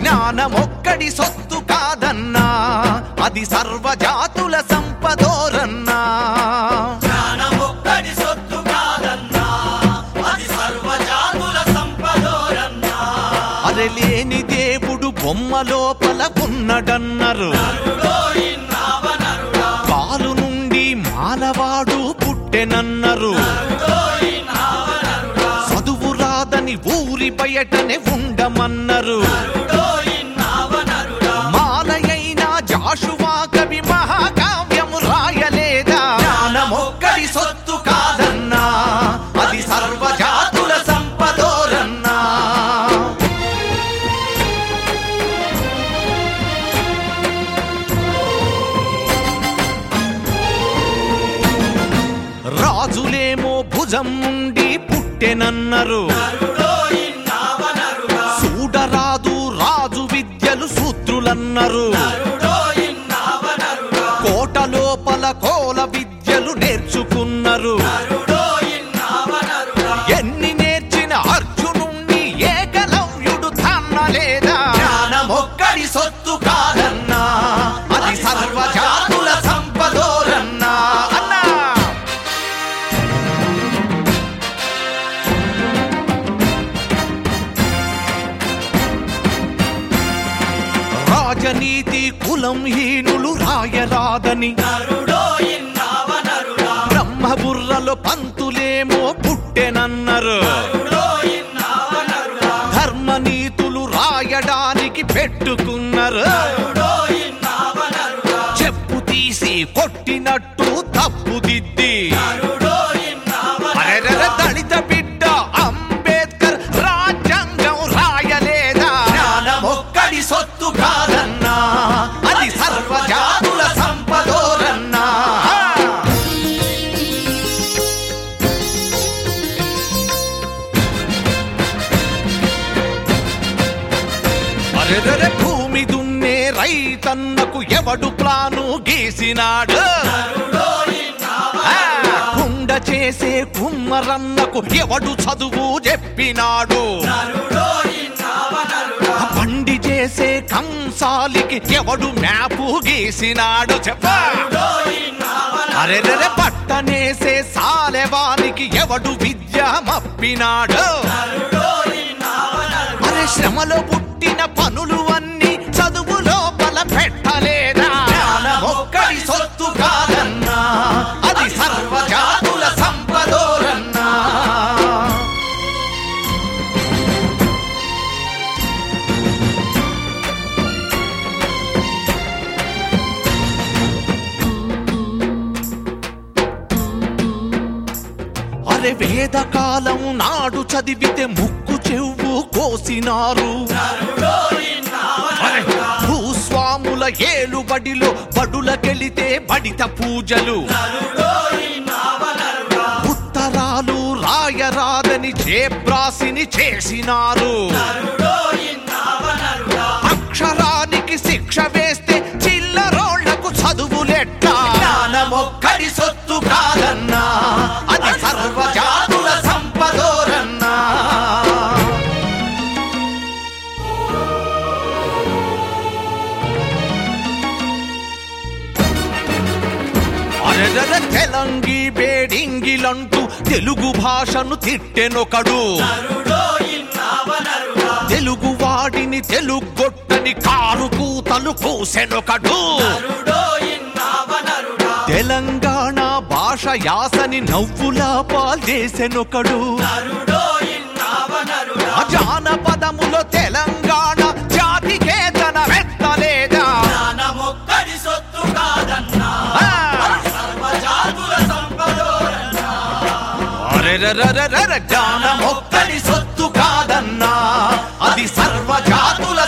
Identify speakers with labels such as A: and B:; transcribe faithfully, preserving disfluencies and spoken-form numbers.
A: జ్ఞానమొక్కడి సొత్తు కాదన్నా అది సర్వజాతుల సంపదోరన్నా.
B: జ్ఞానమొక్కడి సొత్తు కాదన్నా అది సర్వజాతుల సంపదోరన్నా.
A: అరె లేని దేవుడు బొమ్మ లోపల ఉన్నడన్నారు. కాలు నుండి మానవాడు పుట్టెనన్నారు. చదువు రాదని ఊరి బయటనే ఉండమన్నారు. మాలయైన జాషువా కవి మహాకావ్యము రాయలేదా? జ్ఞానమొక్కడి సొత్తు కాదన్నా అది సర్వజాతుల సంపదోరన్నా. రాజులేమో భుజం నుండి పుట్టెనన్నారు. చూడరాదు రాజు విద్యలు సూత్రులన్నారు. కోట లోపల కోల విద్యలు నేర్చుకున్నారు. ఎన్ని నేర్చిన అర్జునుణ్ణి ఏకలవ్యుడు తన్నలేదా? జ్ఞానమొక్కడి సొత్తు కాదన్నా అది సర్వజాతుల సంపదోరన్నా. అన్నా రాజనీతి కులం హీనులు రాయరాదని. బ్రహ్మబుర్రలో పంతులేమో పుట్టెనన్నారు. ధర్మనీతులు రాయడానికి పెట్టుకున్నారు. చెప్పు తీసి కొట్టినట్టు తప్పు దిద్ది దళిత బిడ్డ అంబేద్కర్ రాజ్యాంగం రాయలేదా? జ్ఞానమొక్కడి సొత్తు కాదన్నా అది సర్వజాతుల సంపదోరన్నా. అరెరె భూమి దున్నే రైతన్నకు ఎవడు ప్లాను గీసినాడు? కుండ చేసే కుమ్మరన్నకు ఎవడు చదువు చెప్పినాడు? బండి చేసే కంసాలికి ఎవడు మ్యాపు గీసినాడు చెప్ప? అరెరె పట్టనేసే సాలెవానికి ఎవడు విద్య మప్పినాడు? అరే శ్రమలో పుట్టిన పనులు అన్ని చదువు లోపల పెట్టలేదా? జ్ఞానమొక్కడి సొత్తు కాదన్నా అది సర్వజాతుల సంపదోరన్నా. అరే వేదకాలం నాడు చదివితే ముక్కు చెవు కోసినారు. భూస్వాముల ఏలుబడిలో బడులకెళితే బడిత పూజలు. ఉత్తరాలు రాయరాదని జేబ్రాసిని చేసినారు. అక్షరానికి శిక్ష వేస్తే చిల్లరోళ్లకు చదువులెట్టా? జ్ఞానమొక్కడి సొత్తు కాదన్నా అది సర్వజాతుల సంపదోరన్నా. అరెరె తెలంగి బేడింగిలంటూ తెలుగు భాషను తిట్టెనొకడు. తెలుగు వాడిని తెలుగొట్టని కారు కూతలు కూసెనొకడు. తెలంగాణ భాష యాసని నవ్వులా పాల్చేసెనొకడు. జానపదములో తెలంగాణ జాతికే తన వెత్తలేదా?
B: జ్ఞానమొక్కడి సొత్తు కాదన్నా సర్వజాతుల సంపదోరన్నా.
A: జ్ఞానమొక్కడి సొత్తు కాదన్నా అది సర్వజాతుల